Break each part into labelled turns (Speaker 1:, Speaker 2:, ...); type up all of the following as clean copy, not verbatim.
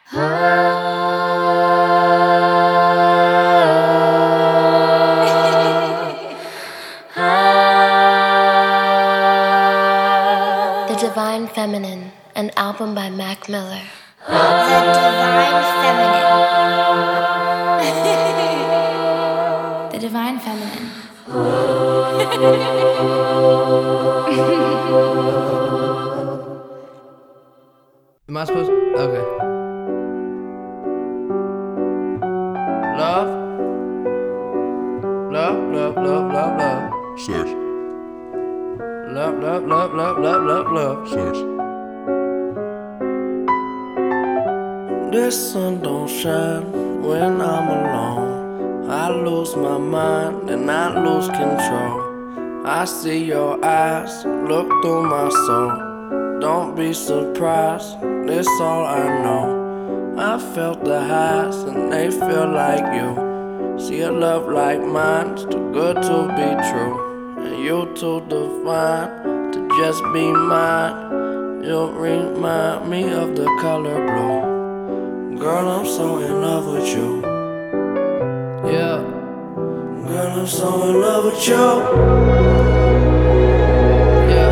Speaker 1: The Divine Feminine, an album by Mac Miller.
Speaker 2: The Divine Feminine. The Divine Feminine.
Speaker 3: Am I supposed to? Okay. Love. Love, love, love, love, love.
Speaker 4: Sex.
Speaker 3: Love, love, love, love, love, love, love.
Speaker 4: Sex.
Speaker 3: The sun don't shine when I'm alone. I lose my mind and I lose control. I see your eyes look through my soul. Don't be surprised, this all I know. I felt the highs and they feel like you. See a love like mine's too good to be true. And you too divine to just be mine. You remind me of the color blue. Girl, I'm so in love with you. Yeah. Girl, I'm so in love with you. Yeah.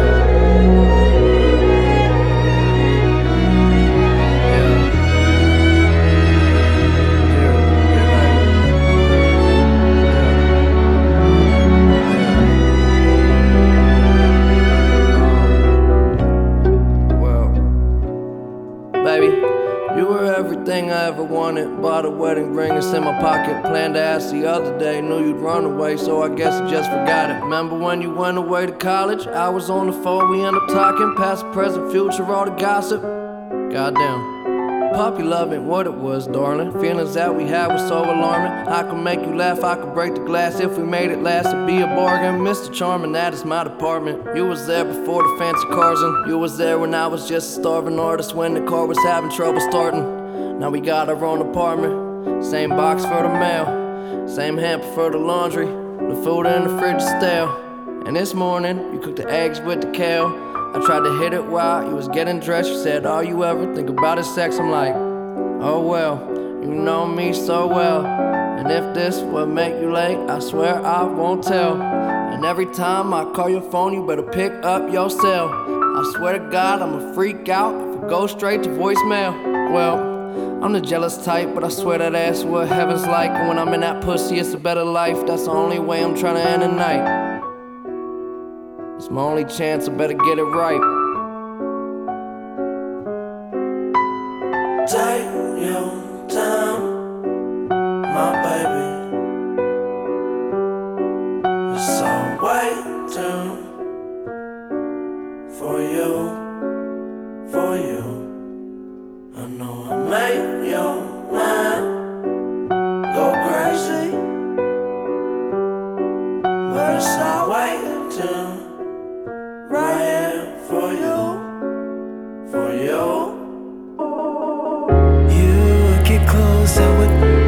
Speaker 3: You were everything I ever wanted. Bought a wedding ring, it's in my pocket. Planned to ask the other day, knew you'd run away, so I guess I just forgot it. Remember when you went away to college? I was on the phone, we ended up talking. Past, present, future, all the gossip. Goddamn. Puppy love ain't what it was, darling. Feelings that we had were so alarming. I could make you laugh, I could break the glass. If we made it last, it'd be a bargain. Mr. Charming, that is my department. You was there before the fancy cars, and you was there when I was just a starving artist, when the car was having trouble starting. Now we got our own apartment. Same box for the mail, same hamper for the laundry. The food in the fridge is stale. And this morning, you cooked the eggs with the kale. I tried to hit it while you was getting dressed. You said, all you ever think about is sex. I'm like, oh well, you know me so well. And if this would make you late, I swear I won't tell. And every time I call your phone, you better pick up your cell. I swear to God, I'ma freak out if it goes straight to voicemail. Well, I'm the jealous type, but I swear that ass what heaven's like. And when I'm in that pussy, it's a better life. That's the only way I'm trying to end the night. It's my only chance, I better get it right. Take your time, my baby. It's all waiting for you, for you. I know I made your mind go crazy, but it's all waiting right here for you, for you.
Speaker 5: You get closer with